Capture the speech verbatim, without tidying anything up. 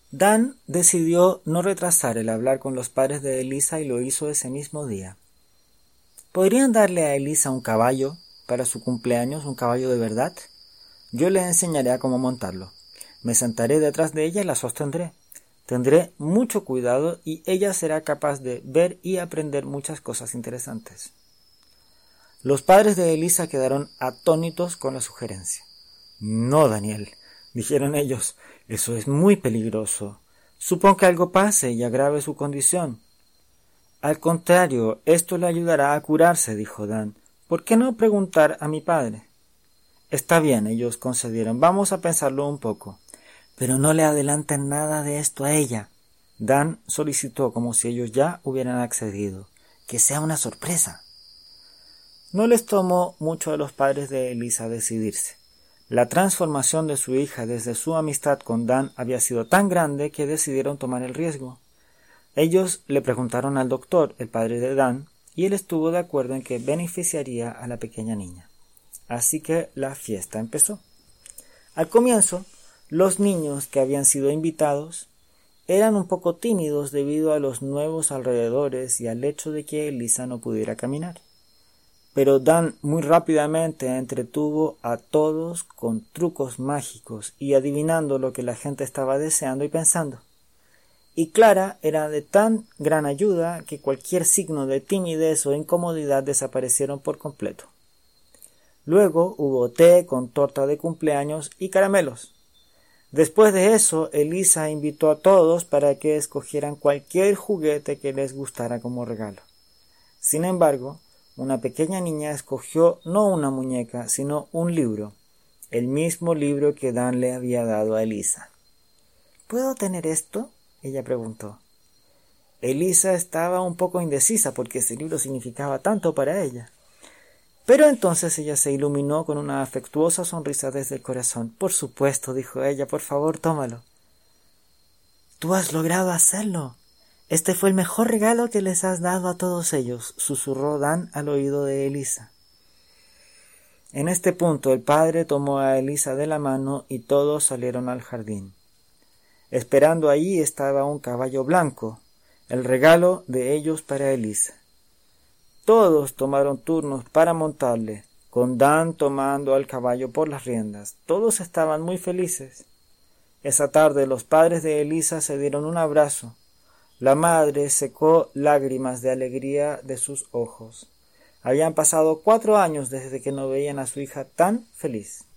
Dan decidió no retrasar el hablar con los padres de Elisa y lo hizo ese mismo día. ¿Podrían darle a Elisa un caballo para su cumpleaños, un caballo de verdad? Yo le enseñaré a cómo montarlo. Me sentaré detrás de ella y la sostendré. Tendré mucho cuidado y ella será capaz de ver y aprender muchas cosas interesantes. Los padres de Elisa quedaron atónitos con la sugerencia. No, Daniel, dijeron ellos, eso es muy peligroso. Supón que algo pase y agrave su condición. Al contrario, esto le ayudará a curarse, dijo Dan. ¿Por qué no preguntar a mi padre? Está bien, ellos concedieron. Vamos a pensarlo un poco. Pero no le adelanten nada de esto a ella. Dan solicitó, como si ellos ya hubieran accedido, que sea una sorpresa. No les tomó mucho a los padres de Elisa decidirse. La transformación de su hija desde su amistad con Dan había sido tan grande que decidieron tomar el riesgo. Ellos le preguntaron al doctor, el padre de Dan, y él estuvo de acuerdo en que beneficiaría a la pequeña niña. Así que la fiesta empezó. Al comienzo, los niños que habían sido invitados eran un poco tímidos debido a los nuevos alrededores y al hecho de que Elisa no pudiera caminar. Pero Dan muy rápidamente entretuvo a todos con trucos mágicos y adivinando lo que la gente estaba deseando y pensando. Y Clara era de tan gran ayuda que cualquier signo de timidez o incomodidad desaparecieron por completo. Luego hubo té con torta de cumpleaños y caramelos. Después de eso, Elisa invitó a todos para que escogieran cualquier juguete que les gustara como regalo. Sin embargo, una pequeña niña escogió no una muñeca, sino un libro, el mismo libro que Dan le había dado a Elisa. ¿Puedo tener esto?, ella preguntó. Elisa estaba un poco indecisa porque ese libro significaba tanto para ella. Pero entonces ella se iluminó con una afectuosa sonrisa desde el corazón. Por supuesto, dijo ella, por favor, tómalo. Tú has logrado hacerlo. Este fue el mejor regalo que les has dado a todos ellos, susurró Dan al oído de Elisa. En este punto el padre tomó a Elisa de la mano y todos salieron al jardín. Esperando allí estaba un caballo blanco, el regalo de ellos para Elisa. Todos tomaron turnos para montarle, con Dan tomando al caballo por las riendas. Todos estaban muy felices. Esa tarde los padres de Elisa se dieron un abrazo. La madre secó lágrimas de alegría de sus ojos. Habían pasado cuatro años desde que no veían a su hija tan feliz.